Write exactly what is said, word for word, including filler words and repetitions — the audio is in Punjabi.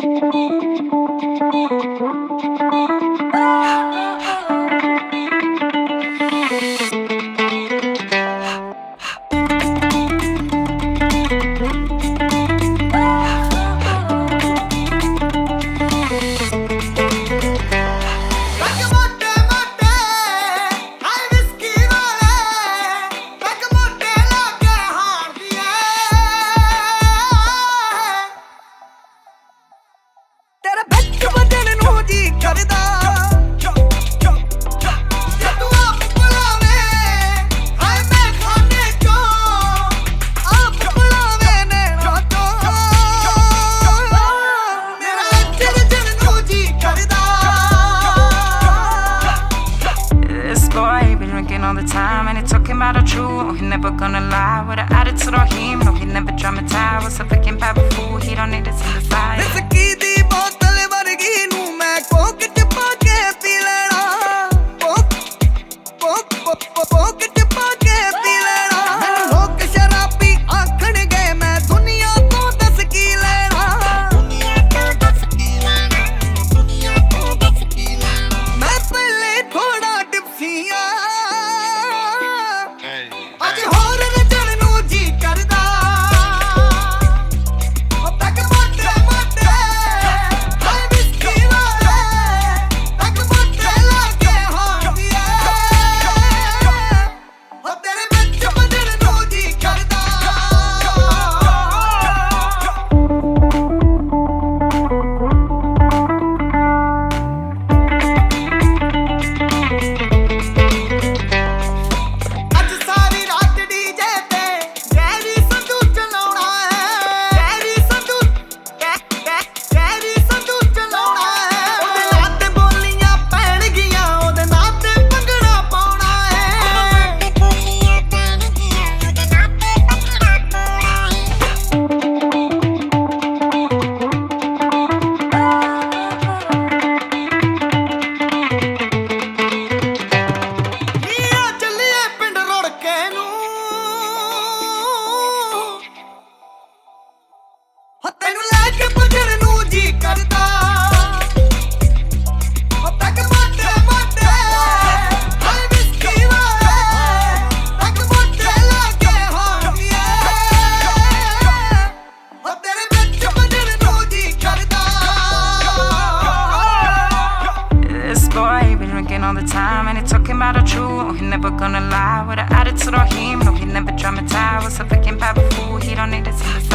All the time, and he talking about the truth. He never gonna lie with an attitude on him. No, he never dramatize. What's a freaking powerful? He don't need to sympathize. Whiskey ਦੀ ਬੋਤਲ ਵਰਗੀ ਨੂੰ ਮੈਂ ਕੋਕ ਚ ਪਾ ਕੇ ਪੀ ਲੈਣਾ। ਕੋਕ ਕੋਕ ਕੋਕ ਚ ਪਾ ਕੇ ਪੀ ਲੈਣਾ। ਮੈਨੂੰ ਲੋਕ ਸ਼ਰਾਬੀ ਆਖਣਗੇ ਮੈਂ ਦੁਨੀਆ ਤੋਂ ਦੱਸ ਕੀ ਲੈਣਾ। ਦੁਨੀਆ ਤੋਂ ਦੱਸ ਕੀ ਲੈਣਾ। ਦੁਨੀਆ ਤੋਂ ਦੱਸ ਕੀ ਲੈਣਾ। ਮੈਂ ਪਹਿਲੇ ਥੋੜਾ ਡਿਪਸੀਆਂ ਅੱਜ ਹੋਰ ਰਚਣ ਨੂੰ ਜੀ ਕਰਦਾ। ਉਹ ਤੱਕ ਮੋਟੇ ਮੋਟੇ ਹਾਏ ਵਿਸਕੀ ਵਾਲੇ ਤੱਕ ਮੋਟੇ ਲੱਗੇ ਹੋਣਗੇ। ਉਹ ਤੇਰੇ ਵਿੱਚ ਬਦਲ ਨੂੰ ਜੀ ਕਰਦਾ। ਤੈਨੂੰ ਲੈ ਕੇ ਭੱਜਣ ਨੂੰ ਜੀ ਕਰਦਾ। ਉਹ ਤੱਕ ਮੋਟੇ ਮੋਟੇ ਹਾਏ ਵਿਸਕੀ ਵਾਲੇ ਤੱਕ ਮੋਟੇ ਲੱਗੇ ਹੋਣਗੇ। ਉਹ ਤੇਰੇ ਵਿੱਚ ਭੱਜਣ ਨੂੰ ਜੀ ਕਰਦਾ। This boy be drinking all the time, and he talking about the truth. He never gonna lie with an attitude on him. No, he never dramatize. What's a freaking powerful? He don't need to sympathize.